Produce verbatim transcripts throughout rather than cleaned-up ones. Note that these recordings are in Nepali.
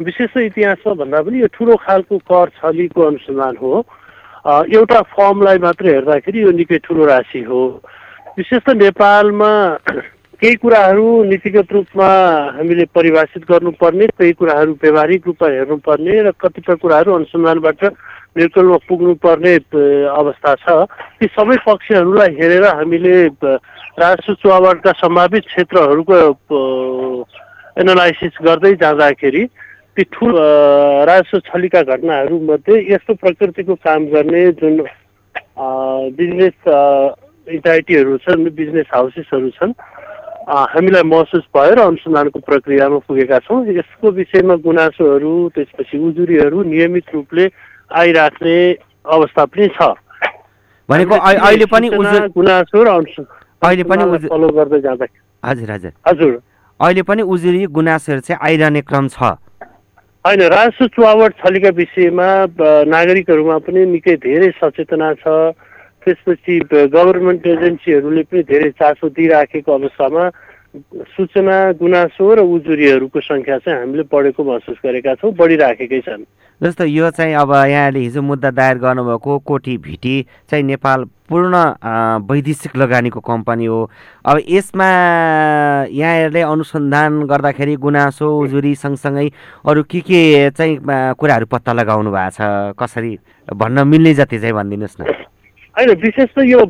विशेष इतिहासमा भन्दा पनि यो ठुलो खालको कर छलीको अनुसन्धान हो। एउटा फर्मलाई मात्र हेर्दाखेरि यो निकै ठुलो राशि हो। विशेष त नेपालमा केही कुराहरू नीतिगत रूपमा हामीले परिभाषित गर्नुपर्ने, केही कुराहरू व्यवहारिक रूपमा हेर्नुपर्ने र कतिपय कुराहरू अनुसन्धानबाट निर्कलमा पुग्नुपर्ने अवस्था छ। ती सबै पक्षहरूलाई हेरेर हामीले राजस्व चुहावटका सम्भावित क्षेत्रहरूको एनालाइसिस गर्दै जाँदाखेरि ती ठुलो राजस्व छलीका घटनाहरूमध्ये यस्तो प्रकृतिको काम गर्ने जुन बिजनेस इन्टाइटीहरू छन्, बिजनेस हाउसेसहरू छन्, हामीलाई महसुस भयो र अनुसन्धानको प्रक्रियामा पुगेका छौँ। यसको विषयमा गुनासोहरू, त्यसपछि उजुरीहरू नियमित रूपले आइराख्ने अवस्था पनि छ। भनेको अहिले पनि गुनासो र अहिले पनि फलो गर्दै जाँदा हजुर हजुर हजुर अहिले पनि उजुरी गुनासोहरू चाहिँ आइरहने क्रम छ। होइन, राजस्व चुहावट छलीका विषयमा नागरिकहरूमा पनि निकै धेरै सचेतना छ। त्यसपछि गभर्मेन्ट एजेन्सीहरूले पनि धेरै चासो दिइराखेको अवस्थामा सूचना, गुनासो र उजुरीहरूको सङ्ख्या चाहिँ हामीले बढेको महसुस गरेका छौँ, बढिराखेकै छन्। जस्तो यो चाहिँ अब यहाँले हिजो मुद्दा दायर गर्नुभएको कोटी भिटी चाहिँ नेपाल पूर्ण वैदेशिक लगानीको कम्पनी हो। अब यसमा यहाँहरूले अनुसन्धान गर्दाखेरि गुनासो, उजुरी सँगसँगै अरू के के चाहिँ कुराहरू पत्ता लगाउनु भएको छ, कसरी भन्न मिल्ने जति चाहिँ भनिदिनुहोस् न। होइन, विशेष त यो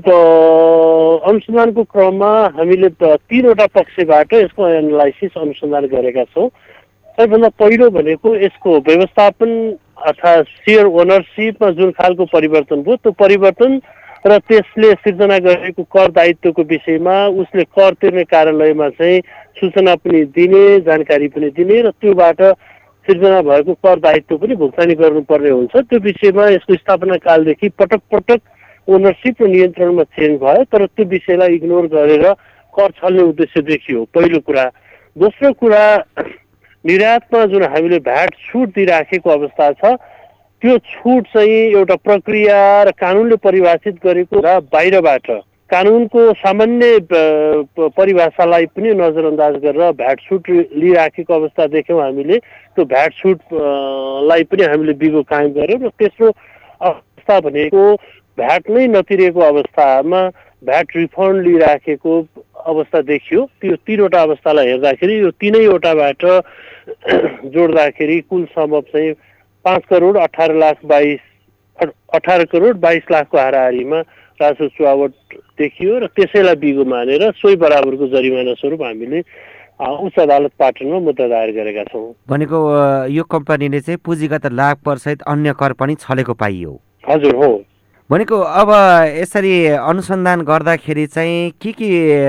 अनुसन्धानको क्रममा हामीले तीनवटा पक्षबाट यसको एनालाइसिस अनुसन्धान गरेका छौँ। सबैभन्दा पहिलो भनेको यसको व्यवस्थापन अर्थात् सेयर ओनरसिपमा जुन खालको परिवर्तन भयो, त्यो परिवर्तन र त्यसले सिर्जना गरेको कर दायित्वको विषयमा उसले कर तिर्ने कार्यालयमा चाहिँ सूचना पनि दिने, जानकारी पनि दिने र त्योबाट सिर्जना भएको कर दायित्व पनि भुक्तानी गर्नुपर्ने हुन्छ। त्यो विषयमा यसको स्थापना कालदेखि पटक पटक ओनरसिप र नियन्त्रणमा चेन्ज भयो, तर त्यो विषयलाई इग्नोर गरेर कर छल्ने उद्देश्य देखियो, पहिलो कुरा। दोस्रो कुरा, निर्यातमा जुन हामीले भ्याट छुट दिइराखेको अवस्था छ, त्यो छुट चाहिँ एउटा प्रक्रिया र कानुनले परिभाषित गरेको र बाहिरबाट कानुनको सामान्य परिभाषालाई पनि नजरअन्दाज गरेर भ्याट छुट लिइराखेको अवस्था देख्यौँ हामीले। त्यो भ्याट छुटलाई पनि हामीले बिगो कायम गऱ्यौँ र तेस्रो अवस्था भनेको भ्याट नै नतिरेको अवस्थामा भ्याट रिफन्ड लिइराखेको अवस्था देखियो। त्यो तीनवटा अवस्थालाई हेर्दाखेरि यो तीनैवटाबाट जोड्दाखेरि कुल समप चाहिँ पाँच करोड अठार लाख बाइस अठार करोड बाइस लाखको हाराहारीमा राजस्व चुहावट देखियो र त्यसैलाई बिगो मानेर सोही बराबरको जरिमाना स्वरूप हामीले उच्च अदालत पाटनमा मुद्दा दायर गरेका छौँ। भनेको यो कम्पनीले चाहिँ पुँजीगत लाभ परसहित अन्य कर पनि छलेको पाइयो। हजुर हो। भनेको अब यसरी अनुसन्धान गर्दाखेरि चाहिँ के के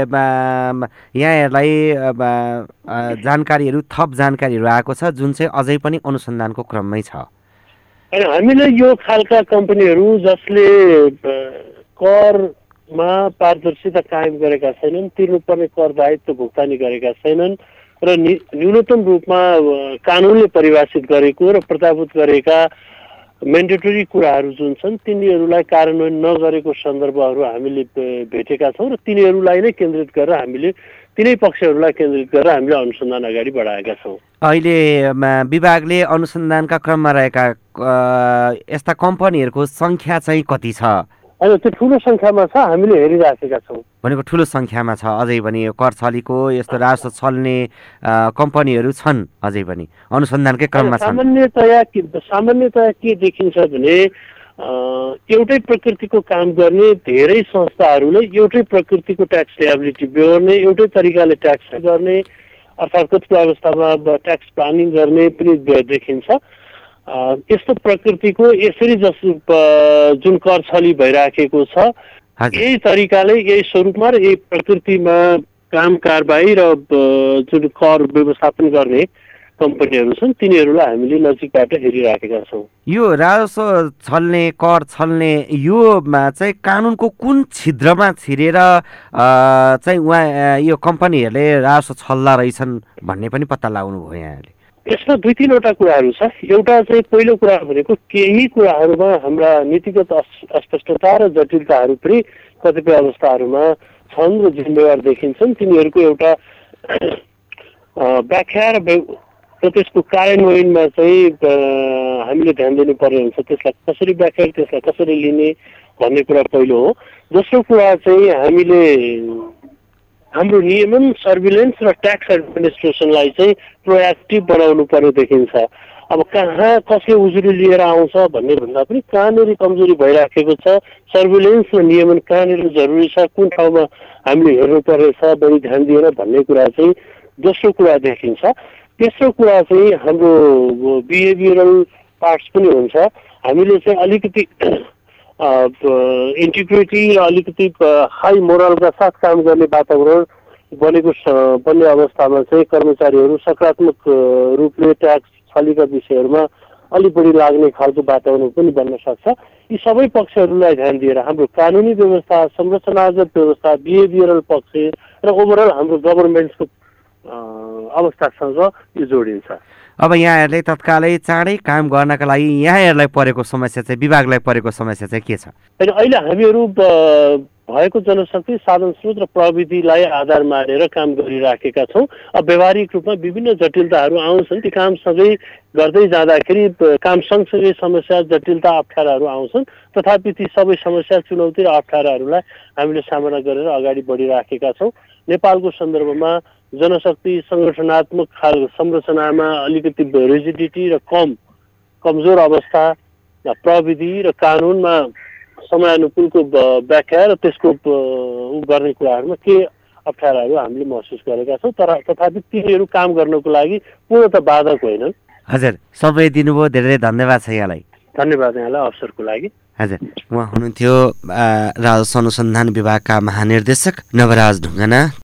यहाँहरूलाई जानकारीहरू, थप जानकारीहरू आएको छ जुन चाहिँ अझै पनि अनुसन्धानको क्रममै छ? हामीले यो खालका कम्पनीहरू जसले करमा पारदर्शिता कायम गरेका छैनन्, तिर्नुपर्ने कर दायित्व भुक्तानी गरेका छैनन् र न्यूनतम रूपमा कानुनले परिभाषित गरेको र प्रत्याभूत गरेका मेन्डेटरी कुराहरू जुन छन् तिनीहरूलाई कार्यान्वयन नगरेको सन्दर्भहरू हामीले भेटेका छौँ र तिनीहरूलाई नै केन्द्रित गरेर हामीले तिनै पक्षहरूलाई केन्द्रित गरेर हामीले अनुसन्धान अगाडि बढाएका छौँ। अहिले विभागले अनुसन्धानका क्रममा रहेका यस्ता कम्पनीहरूको सङ्ख्या चाहिँ कति छ? होइन, त्यो ठुलो सङ्ख्यामा छ, हामीले हेरिराखेका छौँ। भनेको ठुलो सङ्ख्यामा छ अझै पनि कर छलीको यस्तो राजस्व छल्ने कम्पनीहरू छन् अझै पनि अनुसन्धानकै क्रममा छन्। सामान्यतया के सामान्यतया के देखिन्छ भने एउटै प्रकृतिको काम गर्ने धेरै संस्थाहरूले एउटै प्रकृतिको ट्याक्स लेबिलिटी बेहोर्ने, एउटै तरिकाले ट्याक्स गर्ने अर्थात् कतिपय अवस्थामा ट्याक्स प्लानिङ गर्ने पनि देखिन्छ। यस्तो प्रकृतिको यसरी जस जुन कर छली भइराखेको छ, यही तरिकाले यही स्वरूपमा र यही प्रकृतिमा काम कारबाही र जुन कर व्यवस्थापन गर्ने कम्पनीहरू छन् तिनीहरूलाई हामीले नजिकबाट हेरिराखेका छौँ। यो राजस्व छल्ने, कर छल्ने योमा चाहिँ कानुनको कुन छिद्रमा छिरेर चाहिँ उहाँ यो कम्पनीहरूले राजस्व छल्दा रहेछन् भन्ने पनि पत्ता लगाउनु भयो यहाँले? यसमा दुई तिनवटा कुराहरू छ। एउटा चाहिँ पहिलो कुरा भनेको केही कुराहरूमा हाम्रा नीतिगत अस्पष्टता र जटिलताहरू पनि कतिपय अवस्थाहरूमा छन् र जिम्मेवार देखिन्छन्। तिनीहरूको एउटा व्याख्या र र त्यसको कार्यान्वयनमा चाहिँ हामीले ध्यान दिनुपर्ने हुन्छ। त्यसलाई कसरी व्याख्या, त्यसलाई कसरी लिने भन्ने कुरा पहिलो हो। दोस्रो कुरा चाहिँ हामीले हाम्रो नियमन, सर्भिलेन्स र ट्याक्स एडमिनिस्ट्रेसनलाई चाहिँ प्रोएक्टिभ बनाउनु पर्ने देखिन्छ। अब कहाँ कसले उजुरी लिएर आउँछ भन्ने भन्दा पनि कहाँनिर कमजोरी भइराखेको छ, सर्भिलेन्स र नियमन कहाँनिर जरुरी छ, कुन ठाउँमा हामीले हेर्नुपर्नेछ बढी ध्यान दिएर भन्ने कुरा चाहिँ दोस्रो कुरा देखिन्छ। तेस्रो कुरा चाहिँ हाम्रो बिहेभियरल पार्ट्स पनि हुन्छ। हामीले चाहिँ अलिकति इन्टिग्रिटी र अलिकति हाई मोरलका साथ काम गर्ने वातावरण बनेको बन्ने अवस्थामा चाहिँ कर्मचारीहरू सकारात्मक रूपले ट्याक्स छलीका विषयहरूमा अलिक बढी लाग्ने खालको वातावरण पनि बन्न सक्छ। यी सबै पक्षहरूलाई ध्यान दिएर हाम्रो कानुनी व्यवस्था, संरचनागत व्यवस्था, बिहेभियरल पक्ष र ओभरअल हाम्रो गभर्मेन्टको अवस्थासँग यो जोडिन्छ। अब यहाँहरूले तत्कालै चाँडै काम गर्नका लागि यहाँहरूलाई परेको समस्या चाहिँ, विभागलाई परेको समस्या चाहिँ के छ? अहिले हामीहरू भएको जनशक्ति, साधन स्रोत र प्रविधिलाई आधार मानेर काम गरिराखेका छौँ। अब व्यावहारिक रूपमा विभिन्न जटिलताहरू आउँछन्। ती कामसँगै गर्दै जाँदाखेरि काम सँगसँगै समस्या, जटिलता, अप्ठ्याराहरू आउँछन्। तथापि ती सबै समस्या, चुनौती र अप्ठ्याराहरूलाई हामीले सामना गरेर अगाडि बढिराखेका छौँ। नेपालको सन्दर्भमा जनशक्ति सङ्गठनात्मक खाल संरचनामा अलिकति रिजिडिटी र कम कमजोर अवस्था, प्रविधि र कानुनमा समयानुकूलको व्याख्या र त्यसको उ गर्ने कुराहरूमा के अप्ठ्याराहरू हामीले महसुस गरेका छौँ। तर तथापि तिनीहरू काम गर्नको लागि पूर्णतः बाधक होइनन्। हजुर, समय दिनुभयो, धेरै धन्यवाद छ यहाँलाई। धन्यवाद यहाँलाई अवसरको लागि। हजुर, उहाँ हुनुहुन्थ्यो राजस्व अनुसन्धान विभागका महानिर्देशक नवराज ढुङ्गाना।